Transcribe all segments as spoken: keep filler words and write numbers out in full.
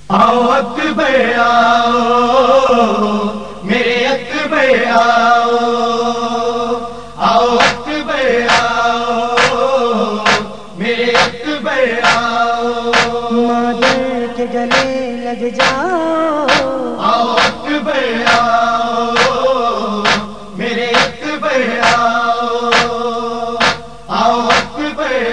آؤ اکبر آؤ میرے اکبر آؤ، آؤ اکبر آؤ میرے اکبر آؤ، مادر کے گلے لگ جاؤ، آؤ اکبر آؤ میرے اکبر آؤ، آؤ اکبر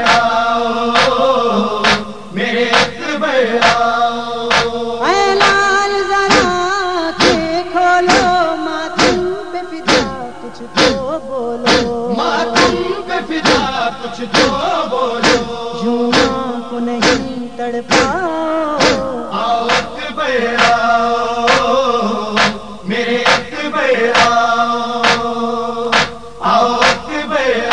آؤ میرے اکبر آؤ، اے لال ذرا کے کھولو ماتم پہ فدا کچھ تو بولو، ماتم پہ فدا کچھ تو بولو، جھوما کو نہیں تڑپاؤ، آؤ اکبر آؤ میرے اکبر آؤ، آؤ اکبر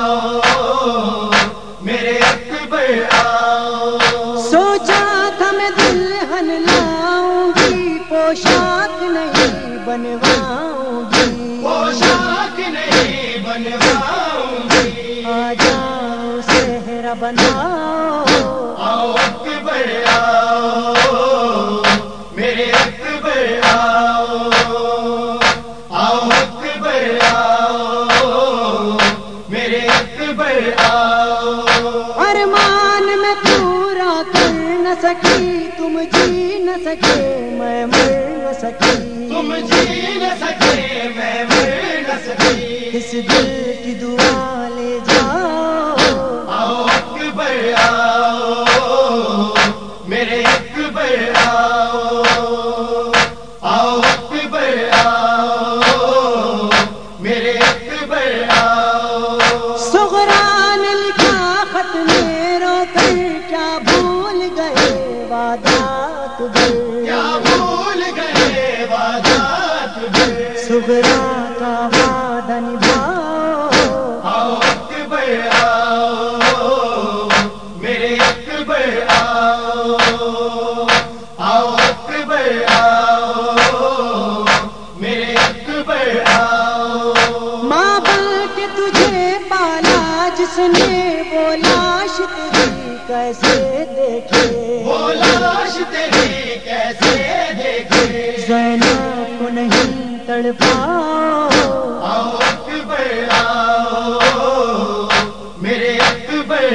آؤ میرے اکبر آؤ، سوچا تھا میں دلہن لاؤں گی پوشاک نہیں بنواؤں گی، پوشاک نہیں بنواؤں گی، آ جاؤ صحرا بناؤ، آؤ اکبر آؤ میرے اکبر آؤ، آؤ اکبر آؤ میرے اکبر آؤ، ارمان میں پورا کر نہ سکی تم جی نہ سکے میں مر نہ سکی، تم جی نہ سکے میں مر نہ سکی، اس دل کی دعا لے جاؤ، آؤ اکبر آؤ میرے اکبر آؤ، آؤ اکبر آؤ میرے اکبر آؤ، صغرا نے لکھا خط میں رو کر کیا بھول گئے وعدات گئے، کیا بھول گئے وعدات تجھے، صغرا کا وعدہ نبھاؤ، آؤ اکبر آؤ میرے اکبر آؤ، آؤ اکبر آؤ میرے اکبر آؤ، ماں بن کے تجھے پالا جس نے وہ لاش تیری کیسے دیکھے، وہ لاش تیری کیسے دیکھے، زینب کو نہیں تڑپاؤ، آؤ اکبر آؤ میرے اکبر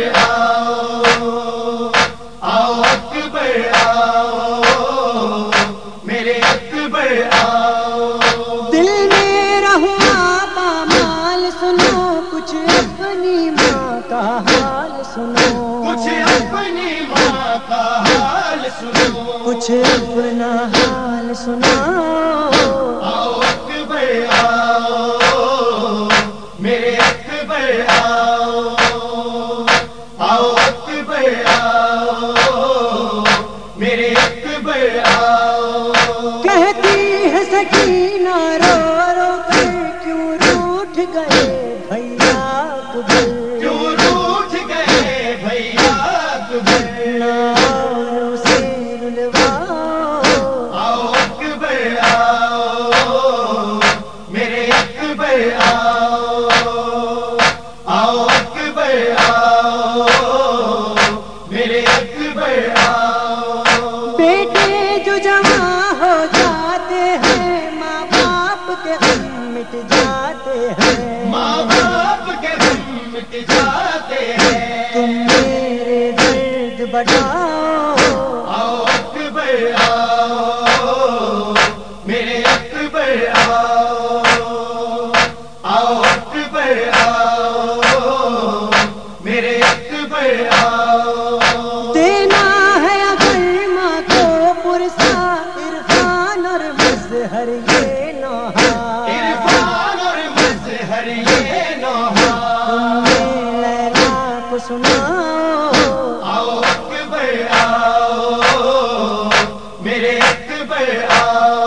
آؤ، آؤ اکبر آؤ میرے اکبر آؤ، دل میرا ہوا پامال سنو کچھ اپنی ماں کا حال سنو، کچھ اپنی ماں کا حال سنو، کچھ اپنا حال سناؤ، آؤ اکبر آؤ میرے اکبر آؤ، آؤ اکبر آؤ میرے اکبر آؤ، کہتی ہے سکینہ رو رو کر کیوں روٹھ گئے بھیا اکبر، کیوں روٹھ گئے بھیا اکبر، ناؤ سے رلواؤ، آؤ اکبر آؤ میرے اکبر آؤ، آؤ اکبر آؤ میرے اکبر آؤ، بیٹے جو جوان ہو جاتے ہیں ماں باپ کے غم مٹ جاتے ہیں، ماں باپ کے غم مٹ جاتے ہیں، تم میرے درد بڑھاؤ، آؤ اکبر آؤ میرے اکبر آؤ، آؤ اکبر آؤ میرے اکبر آؤ، دینا ہے اگر ماں کو پرسا عرفان اور مظہر یہ نوحہ، عرفان اور مظہر یہ نوحہ، تم نے لیلا کو سناؤ، آؤ اکبر آؤ میرے اکبر آؤ،